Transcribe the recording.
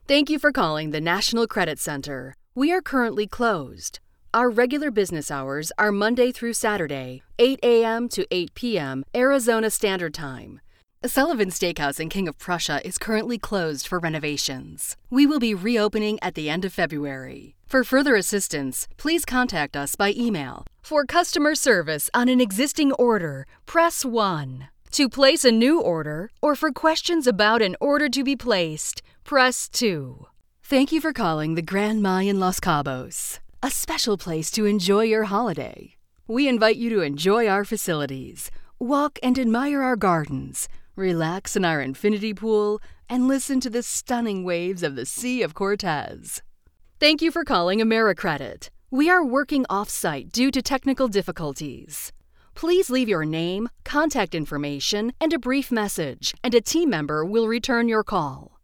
Thank you for calling the National Credit Center. We are currently closed. Our regular business hours are Monday through Saturday, 8 a.m. to 8 p.m. Arizona Standard Time. Sullivan Steakhouse in King of Prussia is currently closed for renovations. We will be reopening at the end of February. For further assistance, please contact us by email. For customer service on an existing order, press 1. To place a new order, or for questions about an order to be placed, press 2. Thank you for calling the Grand Mayan Los Cabos, a special place to enjoy your holiday. We invite you to enjoy our facilities, walk and admire our gardens, relax in our infinity pool, and listen to the stunning waves of the Sea of Cortez. Thank you for calling AmeriCredit. We are working off-site due to technical difficulties. Please leave your name, contact information, and a brief message, and a team member will return your call.